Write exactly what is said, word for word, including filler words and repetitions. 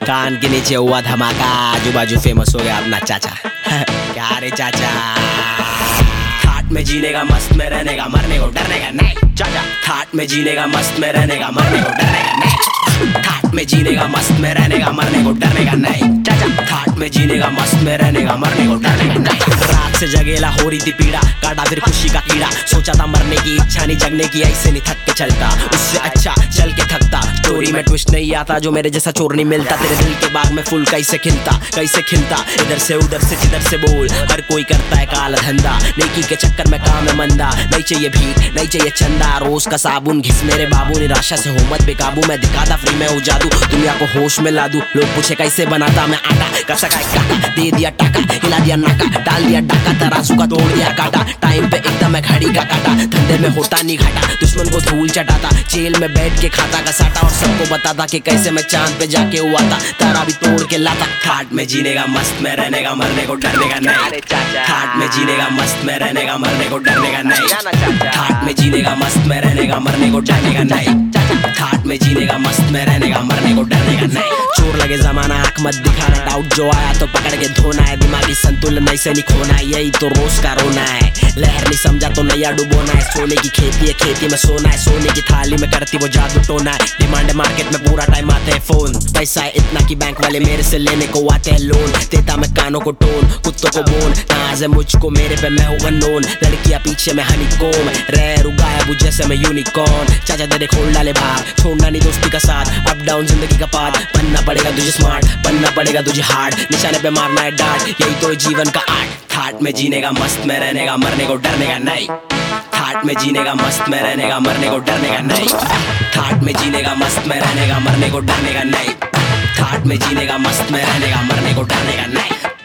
कान के नीचे हुआ धमाका, आजू बाजू फेमस हो गया अपना चाचा। क्या रे चाचा, थाट में जीने का, मस्त में रहने का, मरने को डरने का नहीं चाचा। थाट में जीने का, मस्त में रहने का, मरने को डरने का नहीं। थाट में जीने का, मस्त में रहने का, मरने को डरने का नहीं चाचा। थाट में जीने का, मस्त में रहने का, मरने को डरने का नहीं। रात से जगेला हो रही थी पीड़ा, काटा फिर खुशी का कीड़ा। सोचा था मरने की इच्छा नहीं, जगने की ऐसे नहीं थक के चलता, उससे अच्छा चल के थकता। स्टोरी में ट्विस्ट नहीं आता, जो मेरे जैसा चोर नहीं मिलता। तेरे दिल के बाग में फूल कैसे खिलता, कैसे खिलता, इधर से उधर से जिधर से बोल। हर कोई करता है काला धंधा, नेकी के चक्कर में काम है मंदा। नहीं चाहिए भीख, नहीं चाहिए चंदा, रोज का साबुन घिस मेरे बाबू। निराशा से हो मत बेकाबू, मैं दिखाता फ्री में हो जादू, दुनिया को होश में ला दूं। लोग पूछे कैसे बनाता मैं आटा, कसा का काटा, दे दिया टाका, हिला दिया नाका, डाल दिया डाका, तराजू का तोड़ दिया काटा। टाइम पे एकदम मैं घड़ी का काटा, धंधे में होता नहीं घाटा, दुश्मन को धूल चटाता। जेल में बैठ के खाता का साटा, और सबको बताता कि कैसे मैं चांद पे जाके हुआ था, तारा भी तोड़ के लाता। थाट में जीने का, मस्त में रहने का, मरने को डरने का नहीं। थाट में जीने का, मस्त में रहने का, मरने को डरने का नहीं। थाट में जीने का, मस्त में रहने का, मरने को डरने का नहीं। थाट में जीने का, मस्त में रहने का, मरने को डरने का नहीं। चोर लगे जमाना, आंख मत दिखाना, डाउट जो आया तो पकड़ के धोना है। दिमागी संतुलन ऐसे नहीं खोना है, यही तो रोज का रोना है। लहर नहीं समझा तो नैया डुबोना है। सोने की खेती है, खेती में सोना है, सोने की थाली में करती वो जादू टोना है। डिमांड मार्केट में पूरा टाइम आते हैं फोन, पैसा है इतना कि बैंक वाले मेरे से लेने को आते हैं लोन। देता मैं कानों को टोन, कुत्तों को बोन, नाज है मुझको मेरे पे मैं हूँ अननोन। लड़कियां पीछे में हनी कोम, रह रुगाया बुझ जैसे मैं यूनिकॉर्न। चाचा तेरे खोल डाले भाग, छोड़ना नहीं दोस्ती का साथ, अप डाउन जिंदगी का पाथ। बनना पड़ेगा तुझे स्मार्ट, बनना पड़ेगा तुझे हार्ड, निशाने पे मारना है डांट, यही तो जीवन का आर्ट। थाट में जीने का, मस्त में रहने का, मरने को डरने का नहीं। थाट में जीने का, मस्त में रहने का, मरने को डरने का नहीं। थाट में जीने का, मस्त में रहने का, मरने को डरने का नहीं। थाट में जीने का, मस्त में रहने का, मरने को डरने का नहीं।